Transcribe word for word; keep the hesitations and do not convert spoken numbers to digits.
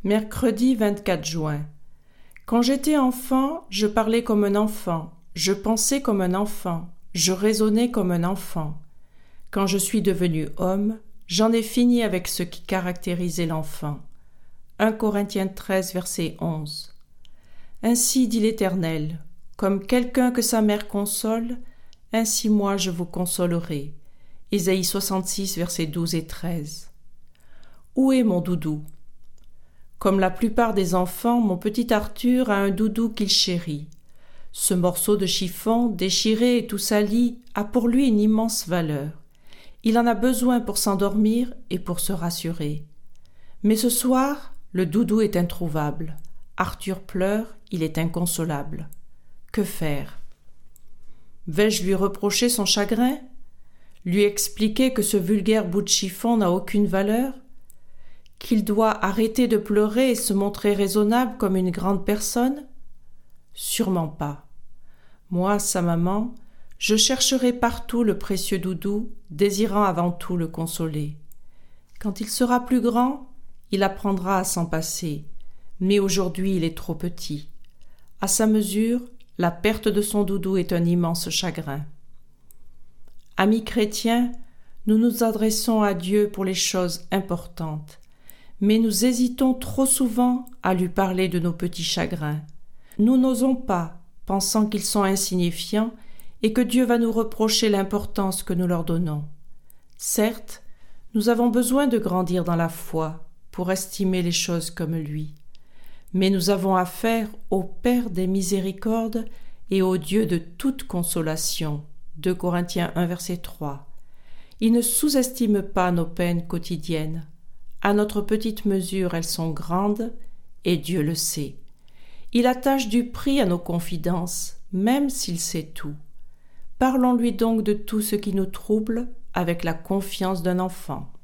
Mercredi vingt-quatre juin. Quand j'étais enfant, je parlais comme un enfant, je pensais comme un enfant, je raisonnais comme un enfant. Quand je suis devenu homme, j'en ai fini avec ce qui caractérisait l'enfant. un Corinthiens treize, verset onze. Ainsi dit l'Éternel, comme quelqu'un que sa mère console, ainsi moi je vous consolerai. Ésaïe soixante-six, versets douze et treize. Où est mon doudou? Comme la plupart des enfants, mon petit Arthur a un doudou qu'il chérit. Ce morceau de chiffon, déchiré et tout sali, a pour lui une immense valeur. Il en a besoin pour s'endormir et pour se rassurer. Mais ce soir, le doudou est introuvable. Arthur pleure, il est inconsolable. Que faire? Vais-je lui reprocher son chagrin? Lui expliquer que ce vulgaire bout de chiffon n'a aucune valeur? Qu'il doit arrêter de pleurer et se montrer raisonnable comme une grande personne? Sûrement pas. Moi, sa maman, je chercherai partout le précieux doudou, désirant avant tout le consoler. Quand il sera plus grand, il apprendra à s'en passer, mais aujourd'hui il est trop petit. À sa mesure, la perte de son doudou est un immense chagrin. Amis chrétiens, nous nous adressons à Dieu pour les choses importantes, mais nous hésitons trop souvent à lui parler de nos petits chagrins. Nous n'osons pas, pensant qu'ils sont insignifiants et que Dieu va nous reprocher l'importance que nous leur donnons. Certes, nous avons besoin de grandir dans la foi pour estimer les choses comme lui, mais nous avons affaire au Père des miséricordes et au Dieu de toute consolation. deux Corinthiens un, verset trois. Il ne sous-estime pas nos peines quotidiennes. À notre petite mesure, elles sont grandes, et Dieu le sait. Il attache du prix à nos confidences, même s'il sait tout. Parlons-lui donc de tout ce qui nous trouble avec la confiance d'un enfant.